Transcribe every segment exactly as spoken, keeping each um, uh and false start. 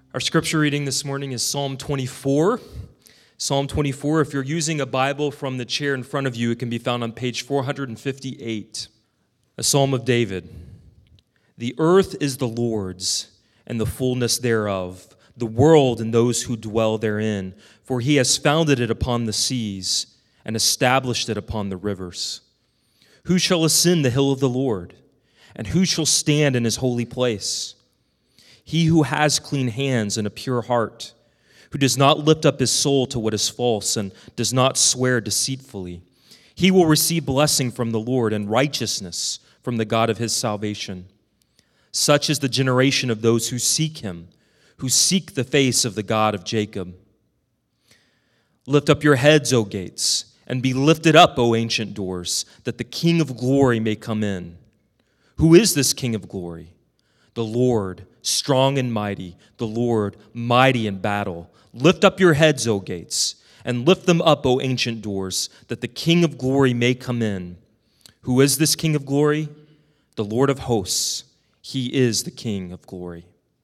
Our scripture reading this morning is Psalm twenty-four. Psalm twenty-four, if you're using a Bible from the chair in front of you, it can be found on page four hundred fifty-eight. A psalm of David. The earth is the Lord's, and the fullness thereof, the world and those who dwell therein. For he has founded it upon the seas, and established it upon the rivers. Who shall ascend the hill of the Lord? And who shall stand in his holy place? He who has clean hands and a pure heart, who does not lift up his soul to what is false and does not swear deceitfully. He will receive blessing from the Lord and righteousness from the God of his salvation. Such is the generation of those who seek him, who seek the face of the God of Jacob. Lift up your heads, O gates, and be lifted up, O ancient doors, that the King of glory may come in. Who is this King of glory? The Lord, strong and mighty, the Lord, mighty in battle. Lift up your heads, O gates, and lift them up, O ancient doors, that the King of glory may come in. Who is this King of glory? The Lord of hosts. He is the King of glory.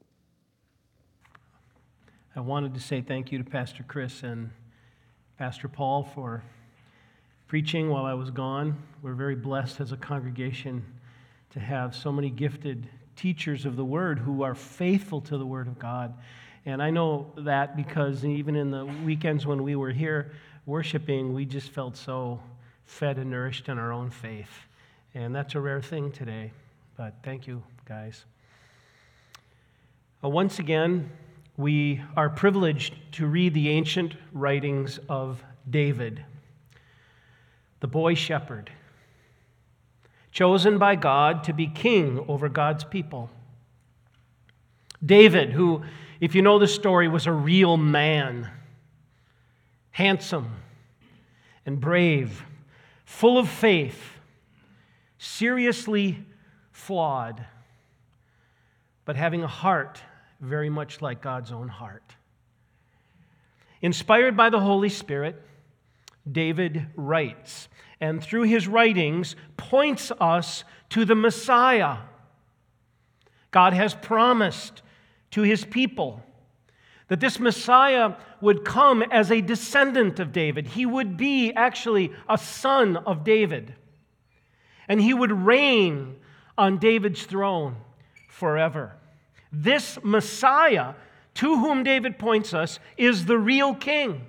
I wanted to say thank you to Pastor Chris and Pastor Paul for preaching while I was gone. We're very blessed as a congregation to have so many gifted teachers of the Word who are faithful to the Word of God. And I know that because even in the weekends when we were here worshiping, we just felt so fed and nourished in our own faith. And that's a rare thing today. But thank you, guys. Uh, once again, we are privileged to read the ancient writings of David, the boy shepherd, chosen by God to be king over God's people. David, who, if you know the story, was a real man, handsome and brave, full of faith, seriously flawed, but having a heart very much like God's own heart. Inspired by the Holy Spirit, David writes, and through his writings points us to the Messiah. God has promised to his people that this Messiah would come as a descendant of David. He would be actually a son of David. And he would reign on David's throne forever. This Messiah, to whom David points us, is the real king,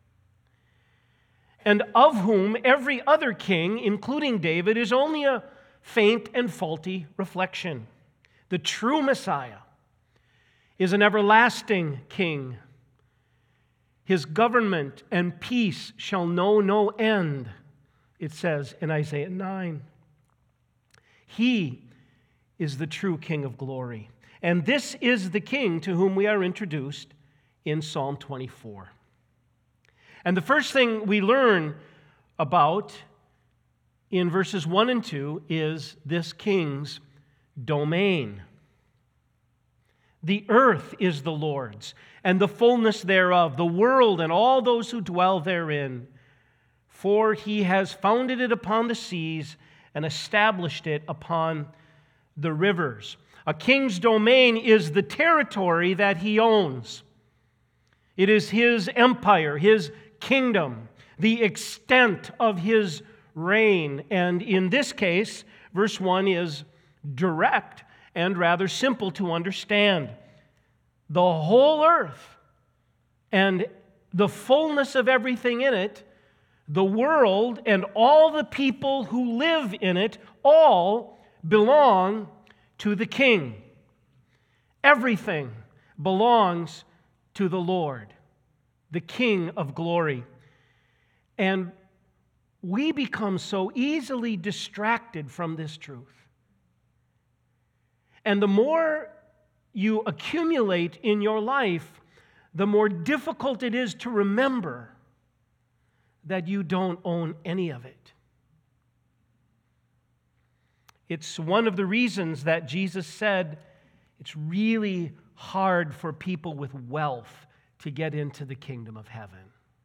and of whom every other king, including David, is only a faint and faulty reflection. The true Messiah is an everlasting king. His government and peace shall know no end, it says in Isaiah nine. He is the true King of glory. And this is the king to whom we are introduced in Psalm twenty-four. And the first thing we learn about in verses one and two is this king's domain. The earth is the Lord's, and the fullness thereof, the world and all those who dwell therein. For he has founded it upon the seas and established it upon the rivers. A king's domain is the territory that he owns. It is his empire, his kingdom, the extent of his reign. And in this case, verse one is direct and rather simple to understand. The whole earth and the fullness of everything in it, the world and all the people who live in it, all belong to the king. Everything belongs to the Lord, the King of glory. And we become so easily distracted from this truth. And the more you accumulate in your life, the more difficult it is to remember that you don't own any of it. It's one of the reasons that Jesus said it's really hard for people with wealth to get into the kingdom of heaven.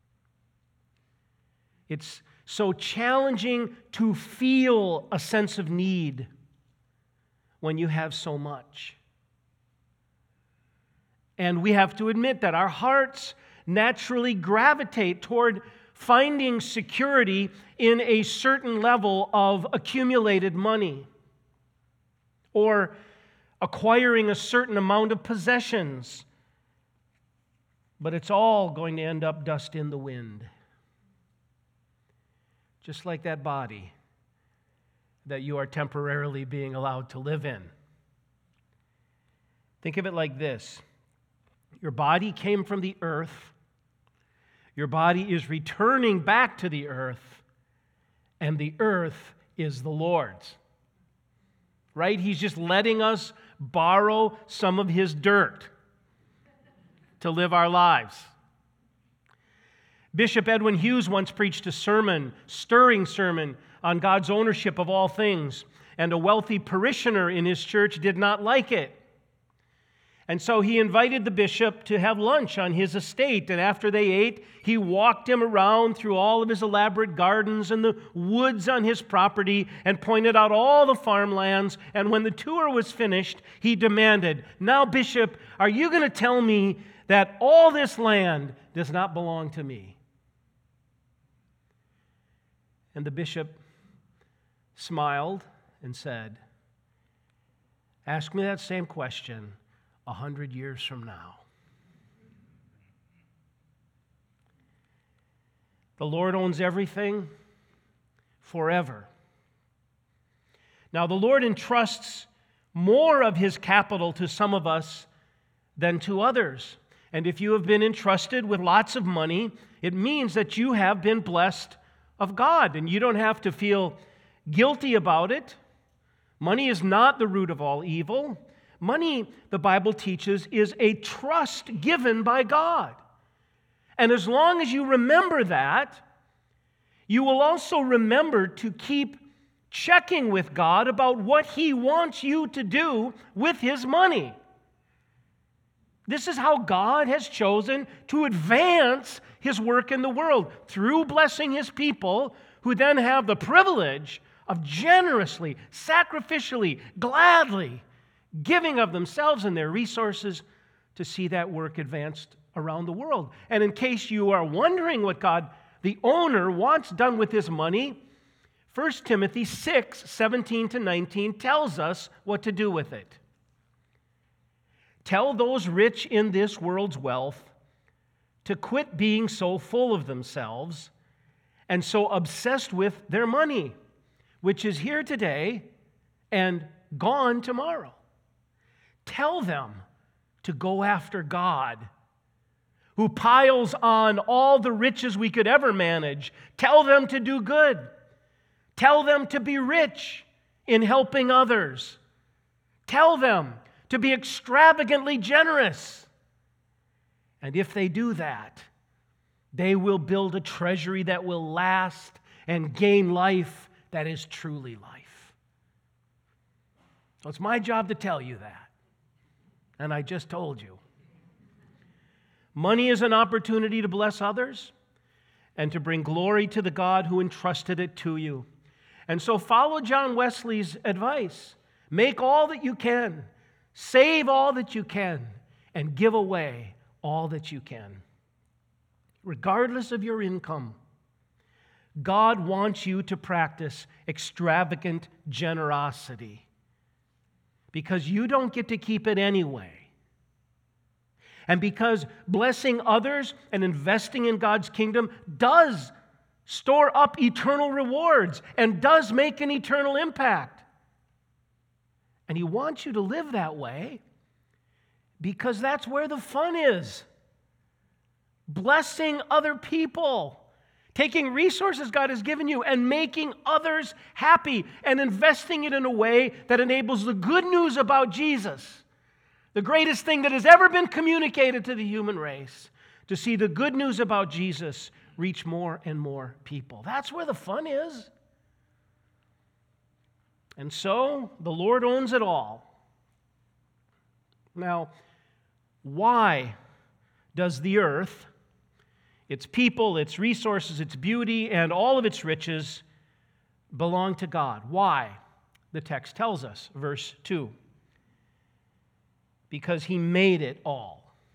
It's so challenging to feel a sense of need when you have so much. And we have to admit that our hearts naturally gravitate toward finding security in a certain level of accumulated money or acquiring a certain amount of possessions. But it's all going to end up dust in the wind. Just like that body that you are temporarily being allowed to live in. Think of it like this. Your body came from the earth. Your body is returning back to the earth. And the earth is the Lord's. Right? He's just letting us borrow some of His dirt to live our lives. Bishop Edwin Hughes once preached a sermon, stirring sermon, on God's ownership of all things, and a wealthy parishioner in his church did not like it. And so he invited the bishop to have lunch on his estate, and after they ate, he walked him around through all of his elaborate gardens and the woods on his property and pointed out all the farmlands, and when the tour was finished, he demanded, "Now, Bishop, are you going to tell me that all this land does not belong to me?" And the bishop smiled and said, "Ask me that same question a hundred years from now." The Lord owns everything forever. Now, the Lord entrusts more of His capital to some of us than to others. And if you have been entrusted with lots of money, it means that you have been blessed of God, and you don't have to feel guilty about it. Money is not the root of all evil. Money, the Bible teaches, is a trust given by God. And as long as you remember that, you will also remember to keep checking with God about what He wants you to do with His money. This is how God has chosen to advance His work in the world, through blessing His people, who then have the privilege of generously, sacrificially, gladly giving of themselves and their resources to see that work advanced around the world. And in case you are wondering what God, the owner, wants done with His money, First Timothy six, seventeen to nineteen tells us what to do with it. "Tell those rich in this world's wealth to quit being so full of themselves and so obsessed with their money, which is here today and gone tomorrow. Tell them to go after God, who piles on all the riches we could ever manage. Tell them to do good. Tell them to be rich in helping others. Tell them to be extravagantly generous. And if they do that, they will build a treasury that will last and gain life that is truly life." So it's my job to tell you that. And I just told you. Money is an opportunity to bless others and to bring glory to the God who entrusted it to you. And so follow John Wesley's advice. Make all that you can. Save all that you can. And give away all that you can. Regardless of your income, God wants you to practice extravagant generosity, because you don't get to keep it anyway. And because blessing others and investing in God's kingdom does store up eternal rewards and does make an eternal impact. And He wants you to live that way because that's where the fun is. Blessing other people. Taking resources God has given you and making others happy and investing it in a way that enables the good news about Jesus, the greatest thing that has ever been communicated to the human race, to see the good news about Jesus reach more and more people. That's where the fun is. And so the Lord owns it all. Now, why does the earth, its people, its resources, its beauty, and all of its riches belong to God? Why? The text tells us, verse two. Because He made it all.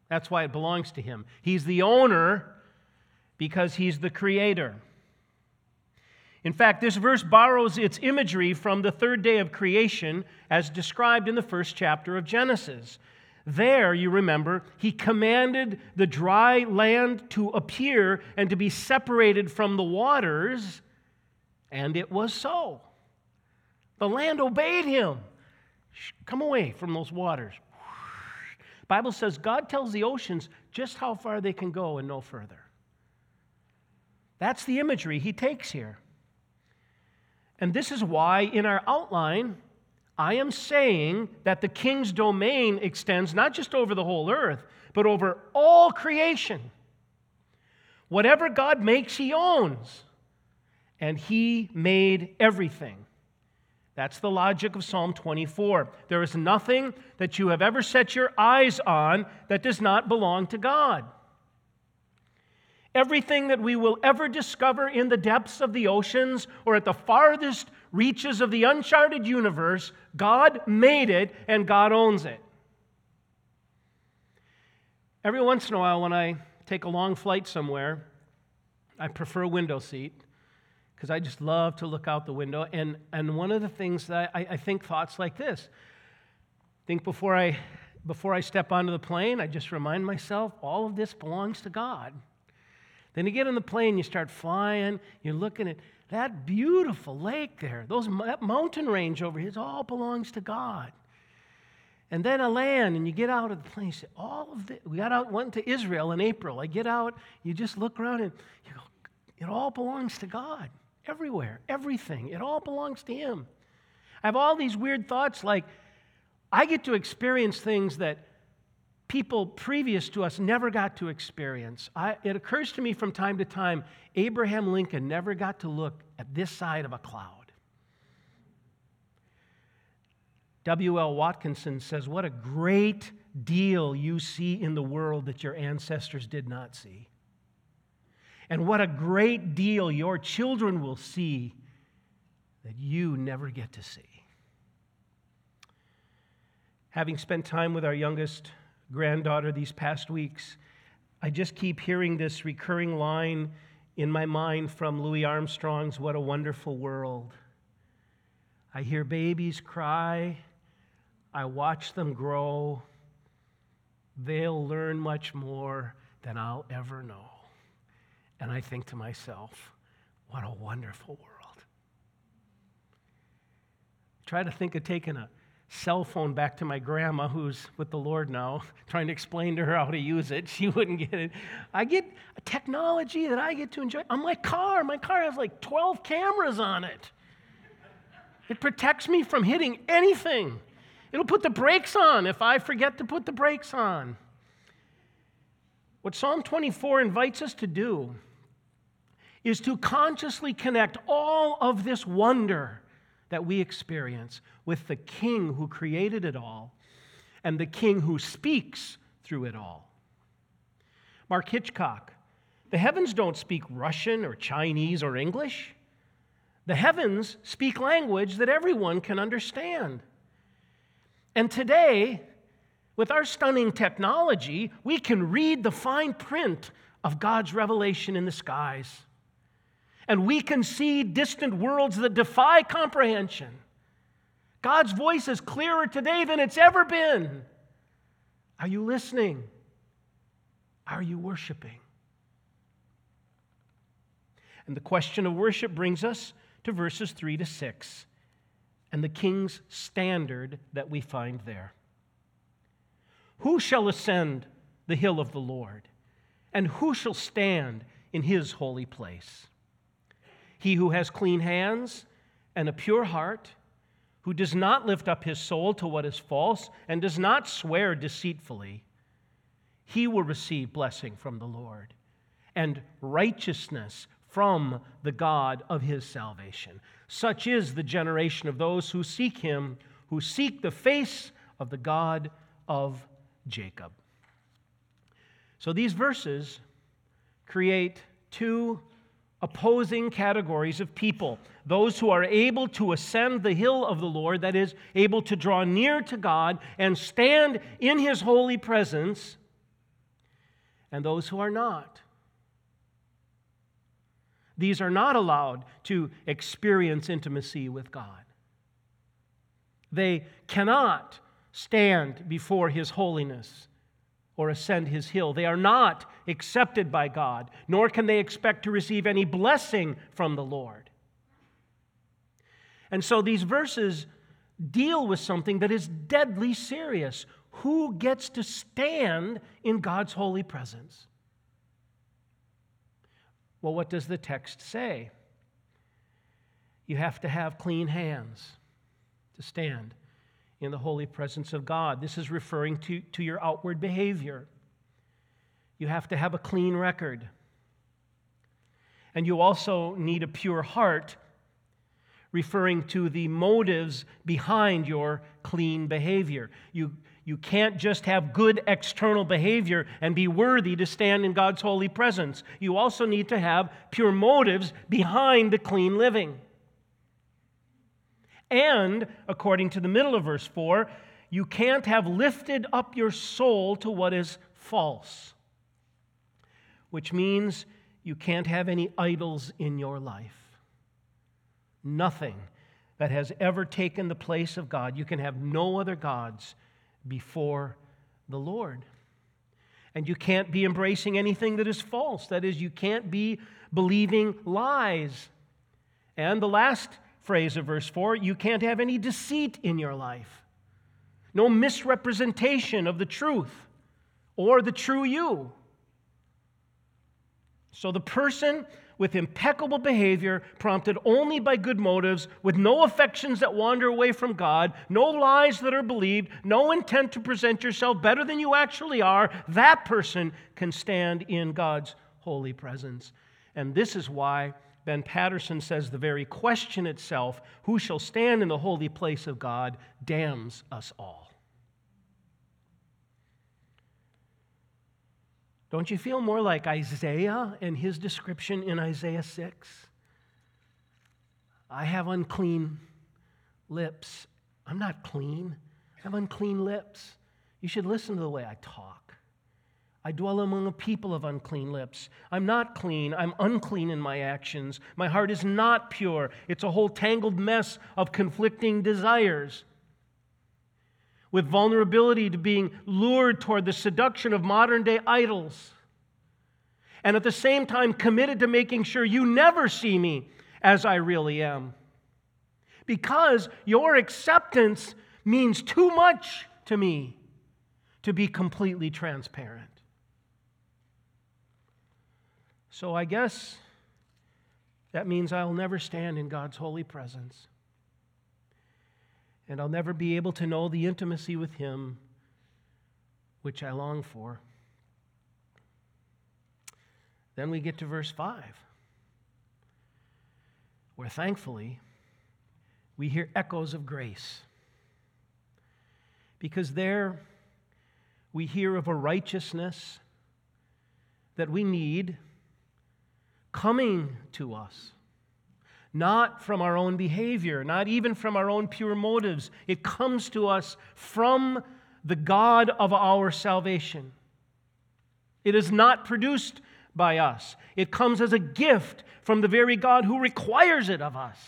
That's why it belongs to him. He's the owner because he's the creator. In fact, this verse borrows its imagery from the third day of creation as described in the first chapter of Genesis. There, you remember, he commanded the dry land to appear and to be separated from the waters, and it was so. The land obeyed him. Come away from those waters. The Bible says God tells the oceans just how far they can go and no further. That's the imagery he takes here. And this is why in our outline, I am saying that the king's domain extends not just over the whole earth, but over all creation. Whatever God makes, he owns. And he made everything. That's the logic of Psalm twenty-four. There is nothing that you have ever set your eyes on that does not belong to God. Everything that we will ever discover in the depths of the oceans or at the farthest reaches of the uncharted universe, God made it and God owns it. Every once in a while when I take a long flight somewhere, I prefer a window seat because I just love to look out the window. And, and one of the things that I, I think thoughts like this, I think before I, before I step onto the plane, I just remind myself all of this belongs to God. Then you get on the plane, you start flying, you're looking at that beautiful lake there, those, that mountain range over here, it all belongs to God. And then I land, and you get out of the plane, you say, all of this, we got out, went to Israel in April. I get out, you just look around, and you go, it all belongs to God, everywhere, everything, it all belongs to Him. I have all these weird thoughts like, I get to experience things that people previous to us never got to experience. I, it occurs to me from time to time, Abraham Lincoln never got to look at this side of a cloud. W L Watkinson says, what a great deal you see in the world that your ancestors did not see. And what a great deal your children will see that you never get to see. Having spent time with our youngest granddaughter these past weeks, I just keep hearing this recurring line in my mind from Louis Armstrong's What a Wonderful World. I hear babies cry. I watch them grow. They'll learn much more than I'll ever know. And I think to myself, what a wonderful world. Try to think of taking a cell phone back to my grandma, who's with the Lord now, trying to explain to her how to use it. She wouldn't get it. I get a technology that I get to enjoy. On my car, my car has like twelve cameras on it. It protects me from hitting anything. It'll put the brakes on if I forget to put the brakes on. What Psalm twenty-four invites us to do is to consciously connect all of this wonder that we experience with the King who created it all and the King who speaks through it all. Mark Hitchcock, the heavens don't speak Russian or Chinese or English. The heavens speak language that everyone can understand. And today, with our stunning technology, we can read the fine print of God's revelation in the skies. And we can see distant worlds that defy comprehension. God's voice is clearer today than it's ever been. Are you listening? Are you worshiping? And the question of worship brings us to verses three to six and the king's standard that we find there. Who shall ascend the hill of the Lord? And who shall stand in his holy place? He who has clean hands and a pure heart, who does not lift up his soul to what is false and does not swear deceitfully, he will receive blessing from the Lord and righteousness from the God of his salvation. Such is the generation of those who seek him, who seek the face of the God of Jacob. So these verses create two opposing categories of people. Those who are able to ascend the hill of the Lord, that is, able to draw near to God and stand in his holy presence, and those who are not. These are not allowed to experience intimacy with God. They cannot stand before His holiness or ascend His hill. They are not accepted by God, nor can they expect to receive any blessing from the Lord. And so these verses deal with something that is deadly serious. Who gets to stand in God's holy presence? Well, what does the text say? You have to have clean hands to stand in the holy presence of God. This is referring to, to your outward behavior. You have to have a clean record. And you also need a pure heart, referring to the motives behind your clean behavior. You, you can't just have good external behavior and be worthy to stand in God's holy presence. You also need to have pure motives behind the clean living. And, according to the middle of verse four, you can't have lifted up your soul to what is false, which means you can't have any idols in your life. Nothing that has ever taken the place of God. You can have no other gods before the Lord. And you can't be embracing anything that is false. That is, you can't be believing lies. And the last phrase of verse four, you can't have any deceit in your life. No misrepresentation of the truth or the true you. So the person with impeccable behavior, prompted only by good motives, with no affections that wander away from God, no lies that are believed, no intent to present yourself better than you actually are, that person can stand in God's holy presence. And this is why Ben Patterson says the very question itself, who shall stand in the holy place of God, damns us all. Don't you feel more like Isaiah and his description in Isaiah six? I have unclean lips. I'm not clean. I have unclean lips. You should listen to the way I talk. I dwell among a people of unclean lips. I'm not clean. I'm unclean in my actions. My heart is not pure. It's a whole tangled mess of conflicting desires, with vulnerability to being lured toward the seduction of modern-day idols, and at the same time committed to making sure you never see me as I really am. Because your acceptance means too much to me to be completely transparent. So I guess that means I'll never stand in God's holy presence. And I'll never be able to know the intimacy with Him which I long for. Then we get to verse five, where thankfully we hear echoes of grace. Because there we hear of a righteousness that we need coming to us. Not from our own behavior, not even from our own pure motives. It comes to us from the God of our salvation. It is not produced by us. It comes as a gift from the very God who requires it of us.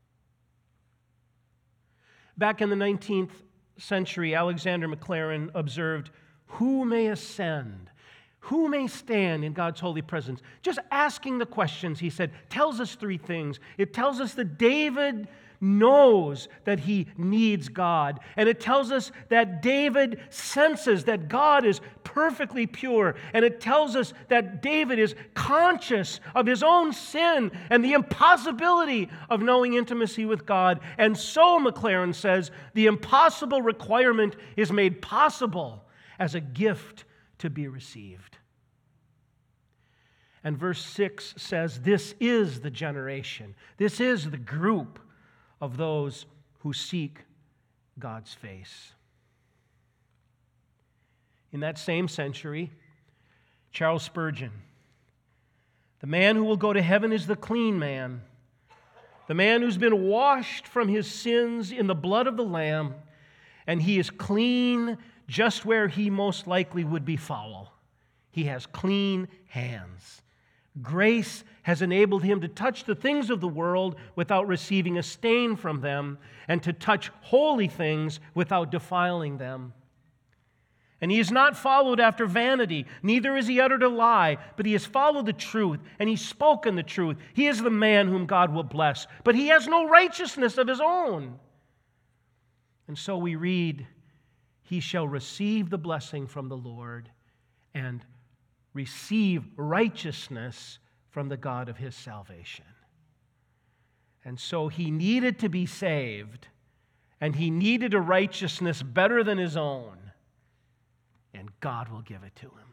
Back in the nineteenth century, Alexander Maclaren observed, "Who may ascend? Who may stand in God's holy presence?" Just asking the questions, he said, tells us three things. It tells us that David knows that he needs God. And it tells us that David senses that God is perfectly pure. And it tells us that David is conscious of his own sin and the impossibility of knowing intimacy with God. And so, Maclaren says, the impossible requirement is made possible as a gift to be received. And verse six says, this is the generation, this is the group of those who seek God's face. In that same century, Charles Spurgeon, the man who will go to heaven is the clean man, the man who's been washed from his sins in the blood of the Lamb, and he is clean just where he most likely would be foul, He has clean hands. Grace has enabled him to touch the things of the world without receiving a stain from them, and to touch holy things without defiling them. And he has not followed after vanity, neither has he uttered a lie, but he has followed the truth, and he's spoken the truth. He is the man whom God will bless, but he has no righteousness of his own. And so we read, he shall receive the blessing from the Lord and receive righteousness from the God of his salvation. And so he needed to be saved, and he needed a righteousness better than his own. And God will give it to him.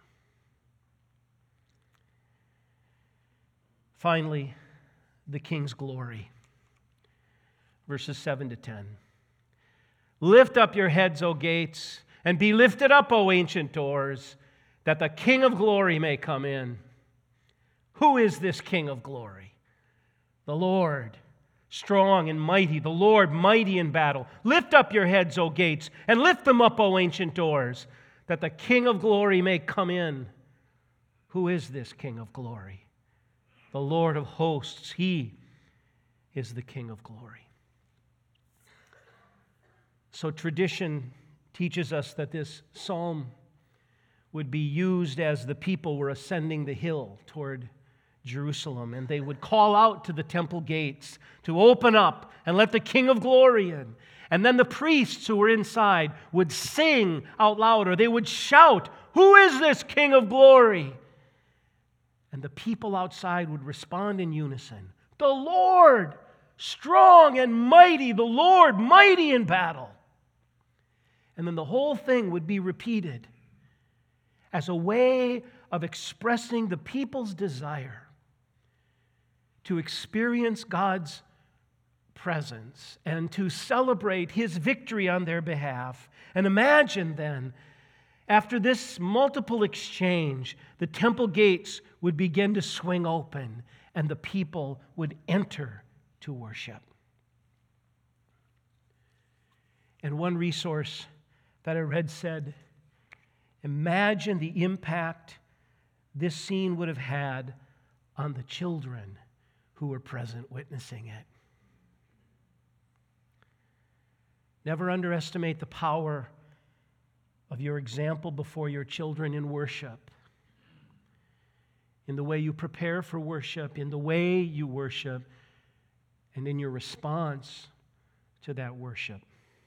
Finally, the king's glory. Verses seven to ten. Lift up your heads, O gates, and be lifted up, O ancient doors, that the King of glory may come in. Who is this King of glory? The Lord, strong and mighty, the Lord mighty in battle. Lift up your heads, O gates, and lift them up, O ancient doors, that the King of glory may come in. Who is this King of glory? The Lord of hosts. He is the King of glory. So tradition teaches us that this psalm would be used as the people were ascending the hill toward Jerusalem, and they would call out to the temple gates to open up and let the King of glory in. And then the priests who were inside would sing out loud, or they would shout, "Who is this King of glory?" And the people outside would respond in unison, "The Lord, strong and mighty, the Lord mighty in battle." And then the whole thing would be repeated as a way of expressing the people's desire to experience God's presence and to celebrate his victory on their behalf. And imagine then, after this multiple exchange, the temple gates would begin to swing open and the people would enter to worship. And one resource that I read said, imagine the impact this scene would have had on the children who were present witnessing it. Never underestimate the power of your example before your children in worship, in the way you prepare for worship, in the way you worship, and in your response to that worship.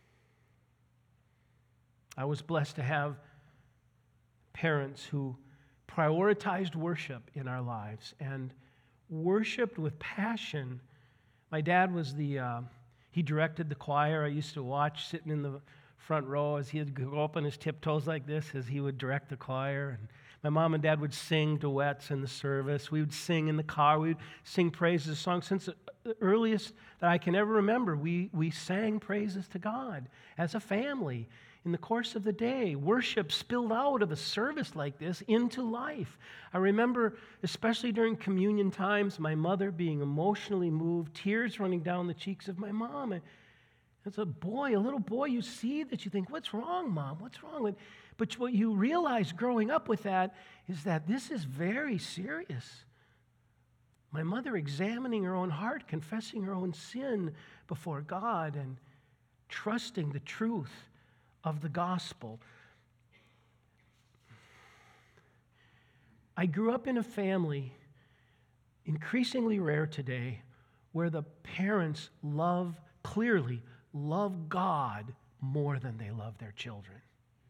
I was blessed to have parents who prioritized worship in our lives and worshiped with passion. My dad was the... Uh, He directed the choir. I used to watch sitting in the front row as he'd go up on his tiptoes like this as he would direct the choir. And my mom and dad would sing duets in the service. We would sing in the car. We would sing praises songs. Since the earliest that I can ever remember, we, we sang praises to God as a family. In the course of the day, worship spilled out of a service like this into life. I remember, especially during communion times, my mother being emotionally moved, tears running down the cheeks of my mom. And as a boy, a little boy, you see that you think, what's wrong, Mom? What's wrong with? But what you realize growing up with that is that this is very serious. My mother examining her own heart, confessing her own sin before God, and trusting the truth of the gospel. I grew up in a family, increasingly rare today, where the parents love, clearly love God more than they love their children.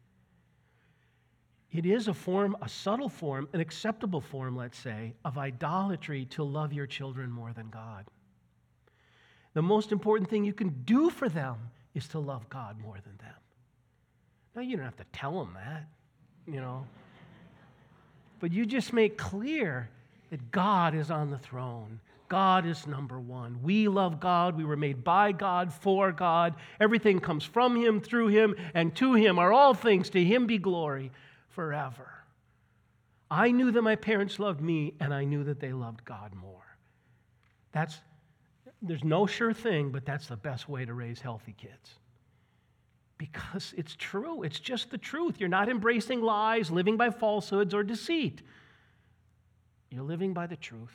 It is a form, a subtle form, an acceptable form, let's say, of idolatry to love your children more than God. The most important thing you can do for them is to love God more than them. Now, you don't have to tell them that, you know. But you just make clear that God is on the throne. God is number one. We love God. We were made by God, for God. Everything comes from Him, through Him, and to Him are all things. To Him be glory forever. I knew that my parents loved me, and I knew that they loved God more. That's, there's no sure thing, but that's the best way to raise healthy kids. because it's true. It's just the truth. You're not embracing lies, living by falsehoods or deceit. You're living by the truth.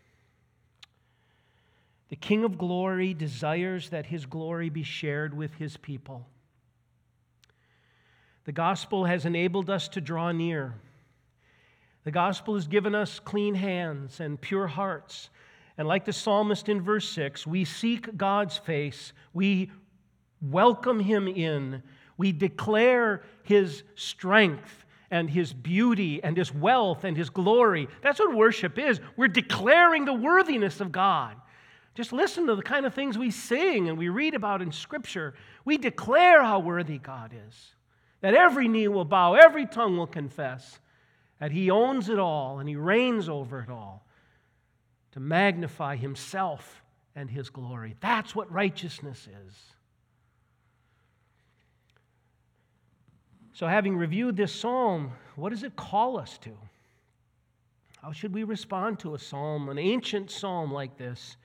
The King of glory desires that his glory be shared with his people. The gospel has enabled us to draw near. The gospel has given us clean hands and pure hearts. And like the psalmist in verse six, we seek God's face. We welcome him in. We declare his strength and his beauty and his wealth and his glory. That's what worship is. We're declaring the worthiness of God. Just listen to the kind of things we sing and we read about in Scripture. We declare how worthy God is. That every knee will bow, every tongue will confess that he owns it all and he reigns over it all to magnify himself and his glory. That's what righteousness is. So having reviewed this psalm, what does it call us to? How should we respond to a psalm, an ancient psalm like this?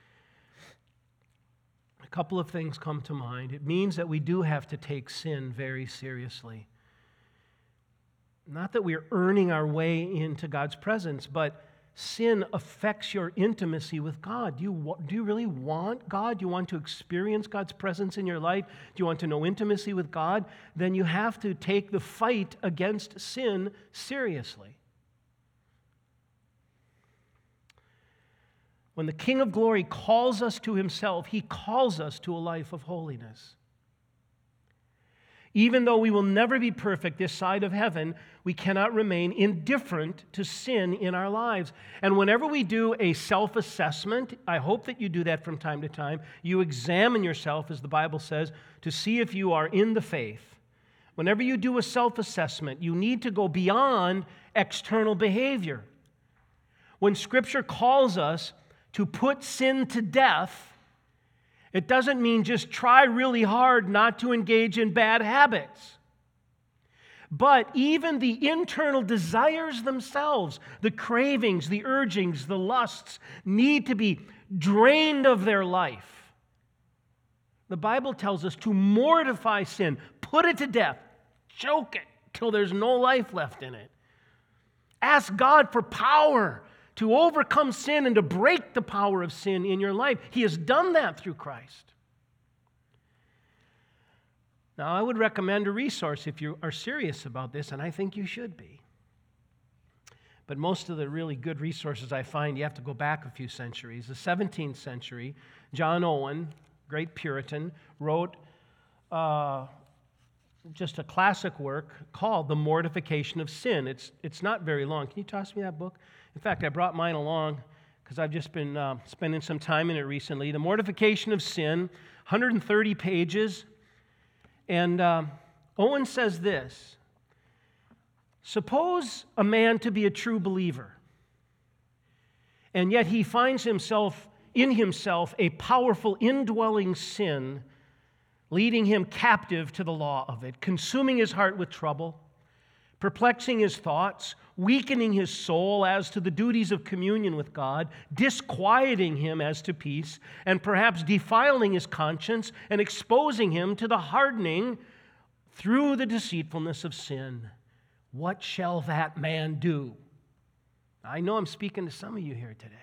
A couple of things come to mind. It means that we do have to take sin very seriously. Not that we're earning our way into God's presence, but sin affects your intimacy with God. Do you, do you really want God? Do you want to experience God's presence in your life? Do you want to know intimacy with God? Then you have to take the fight against sin seriously. When the King of glory calls us to himself, he calls us to a life of holiness. Even though we will never be perfect this side of heaven, we cannot remain indifferent to sin in our lives. And whenever we do a self-assessment, I hope that you do that from time to time, you examine yourself, as the Bible says, to see if you are in the faith. Whenever you do a self-assessment, you need to go beyond external behavior. When Scripture calls us to put sin to death, it doesn't mean just try really hard not to engage in bad habits. But even the internal desires themselves, the cravings, the urgings, the lusts, need to be drained of their life. The Bible tells us to mortify sin, put it to death, choke it till there's no life left in it. Ask God for power to overcome sin and to break the power of sin in your life. He has done that through Christ. Now, I would recommend a resource if you are serious about this, and I think you should be. But most of the really good resources I find, you have to go back a few centuries. The seventeenth century, John Owen, great Puritan, wrote uh, just a classic work called The Mortification of Sin. It's, it's not very long. Can you toss me that book? In fact, I brought mine along because I've just been uh, spending some time in it recently. The Mortification of Sin, one hundred thirty pages. And uh, Owen says this: suppose a man to be a true believer, and yet he finds himself in himself a powerful indwelling sin, leading him captive to the law of it, consuming his heart with trouble, perplexing his thoughts, weakening his soul as to the duties of communion with God, disquieting him as to peace, and perhaps defiling his conscience and exposing him to the hardening through the deceitfulness of sin. What shall that man do? I know I'm speaking to some of you here today.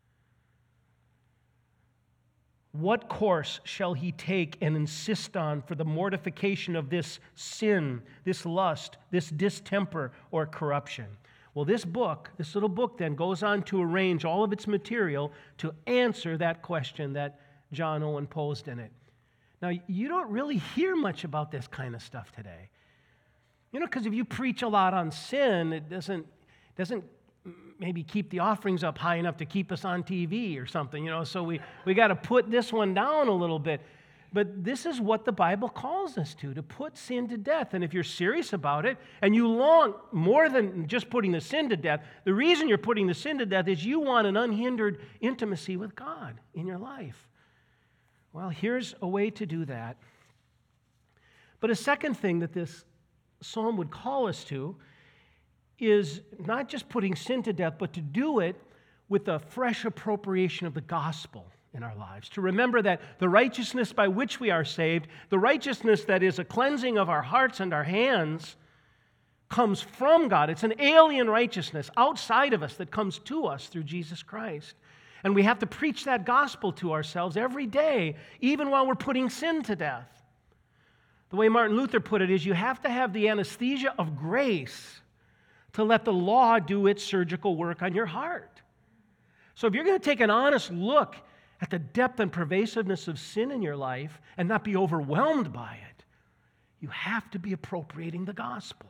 What course shall he take and insist on for the mortification of this sin, this lust, this distemper, or corruption? Well, this book, this little book then goes on to arrange all of its material to answer that question that John Owen posed in it. Now, you don't really hear much about this kind of stuff today. You know, because if you preach a lot on sin, it doesn't, doesn't maybe keep the offerings up high enough to keep us on T V or something, you know, so we, we got to put this one down a little bit. But this is what the Bible calls us to, to put sin to death. And if you're serious about it, and you long more than just putting the sin to death, the reason you're putting the sin to death is you want an unhindered intimacy with God in your life. Well, here's a way to do that. But a second thing that this psalm would call us to is not just putting sin to death, but to do it with a fresh appropriation of the gospel in our lives. To remember that the righteousness by which we are saved, the righteousness that is a cleansing of our hearts and our hands, comes from God. It's an alien righteousness outside of us that comes to us through Jesus Christ. And we have to preach that gospel to ourselves every day, even while we're putting sin to death. The way Martin Luther put it is you have to have the anesthesia of grace to let the law do its surgical work on your heart. So if you're going to take an honest look at the depth and pervasiveness of sin in your life and not be overwhelmed by it, you have to be appropriating the gospel.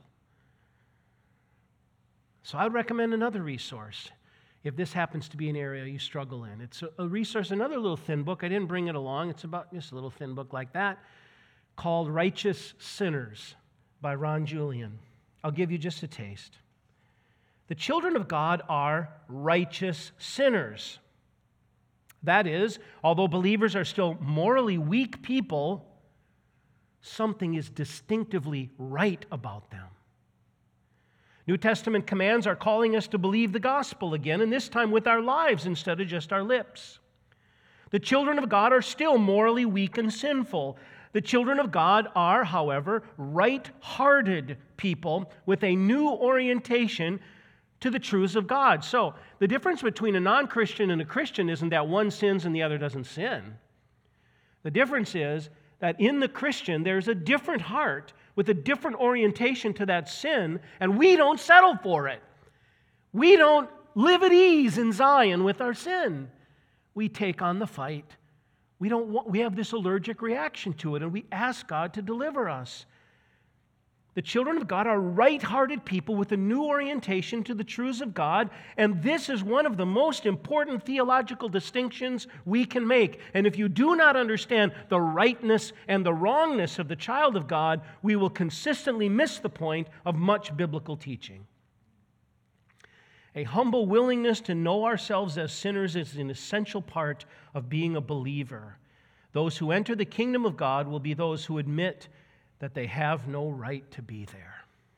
So I would recommend another resource if this happens to be an area you struggle in. It's a resource, another little thin book. I didn't bring it along. It's about just a little thin book like that called Righteous Sinners by Ron Julian. I'll give you just a taste. The children of God are righteous sinners. That is, although believers are still morally weak people, something is distinctively right about them. New Testament commands are calling us to believe the gospel again, and this time with our lives instead of just our lips. The children of God are still morally weak and sinful. The children of God are, however, right-hearted people with a new orientation to the truths of God. So, the difference between a non-Christian and a Christian isn't that one sins and the other doesn't sin. The difference is that in the Christian, there's a different heart with a different orientation to that sin, and we don't settle for it. We don't live at ease in Zion with our sin. We take on the fight. We don't want, we have this allergic reaction to it, and we ask God to deliver us. The children of God are right-hearted people with a new orientation to the truths of God, and this is one of the most important theological distinctions we can make. And if you do not understand the rightness and the wrongness of the child of God, we will consistently miss the point of much biblical teaching. A humble willingness to know ourselves as sinners is an essential part of being a believer. Those who enter the kingdom of God will be those who admit that they have no right to be there.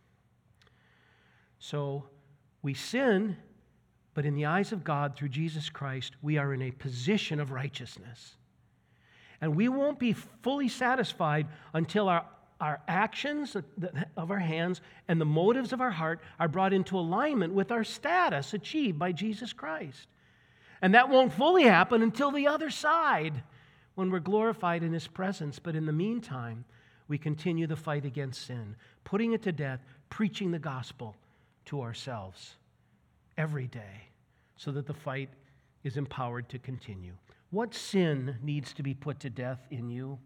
So we sin, but in the eyes of God, through Jesus Christ, we are in a position of righteousness. And we won't be fully satisfied until our, our actions of our hands and the motives of our heart are brought into alignment with our status achieved by Jesus Christ. And that won't fully happen until the other side, when we're glorified in His presence. But in the meantime, we continue the fight against sin, putting it to death, preaching the gospel to ourselves every day so that the fight is empowered to continue. What sin needs to be put to death in you?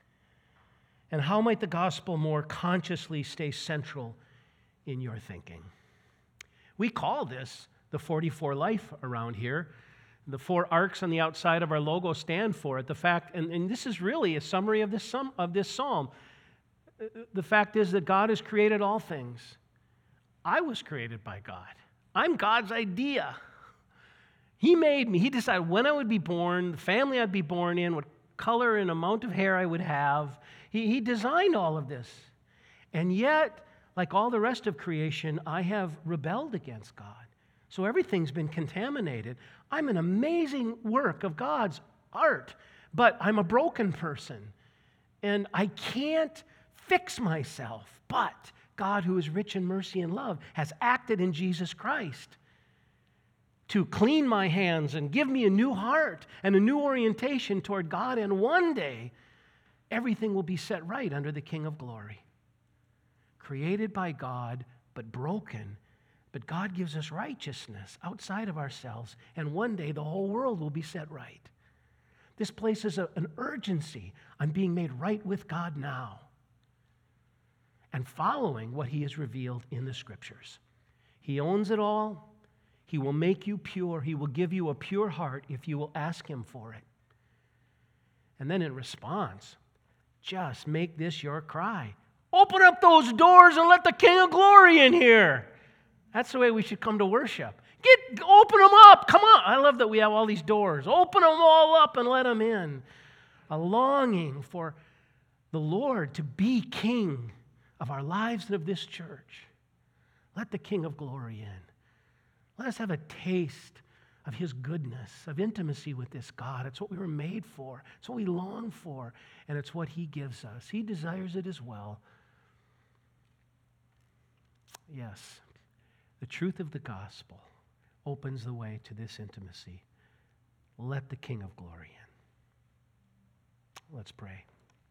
And how might the gospel more consciously stay central in your thinking? We call this the forty-four life around here. The four arcs on the outside of our logo stand for it. The fact, and, and this is really a summary of this, sum, of this psalm. The fact is that God has created all things. I was created by God. I'm God's idea. He made me. He decided when I would be born, the family I'd be born in, what color and amount of hair I would have. He, he designed all of this. And yet, like all the rest of creation, I have rebelled against God. So everything's been contaminated. I'm an amazing work of God's art, but I'm a broken person. And I can't fix myself, but God, who is rich in mercy and love, has acted in Jesus Christ to clean my hands and give me a new heart and a new orientation toward God, and one day everything will be set right under the King of Glory. Created by God, but broken, but God gives us righteousness outside of ourselves, and one day the whole world will be set right. This places a, an urgency on being made right with God now and following what He has revealed in the Scriptures. He owns it all. He will make you pure. He will give you a pure heart if you will ask Him for it. And then in response, just make this your cry. Open up those doors and let the King of Glory in here. That's the way we should come to worship. Get, open them up. Come on. I love that we have all these doors. Open them all up and let Him in. A longing for the Lord to be King of our lives and of this church. Let the King of Glory in. Let us have a taste of His goodness, of intimacy with this God. It's what we were made for. It's what we long for, and it's what He gives us. He desires it as well. Yes, the truth of the gospel opens the way to this intimacy. Let the King of Glory in. Let's pray.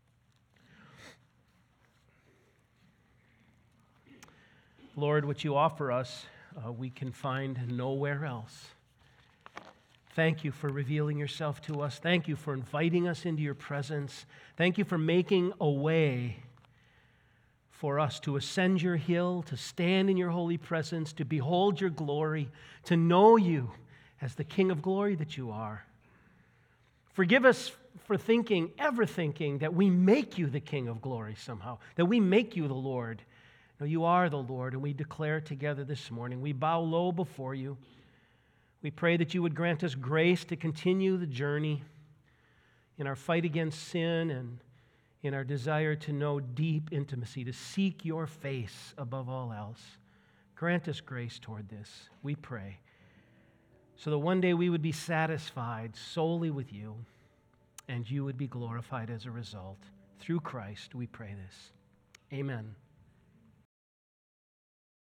Lord, what you offer us, uh, we can find nowhere else. Thank you for revealing yourself to us. Thank you for inviting us into your presence. Thank you for making a way for us to ascend your hill, to stand in your holy presence, to behold your glory, to know you as the King of Glory that you are. Forgive us for thinking, ever thinking, that we make you the King of Glory somehow, that we make you the Lord. No, you are the Lord, and we declare together this morning. We bow low before you. We pray that you would grant us grace to continue the journey in our fight against sin and in our desire to know deep intimacy, to seek your face above all else. Grant us grace toward this, we pray, so that one day we would be satisfied solely with you, and you would be glorified as a result. Through Christ, we pray this. Amen.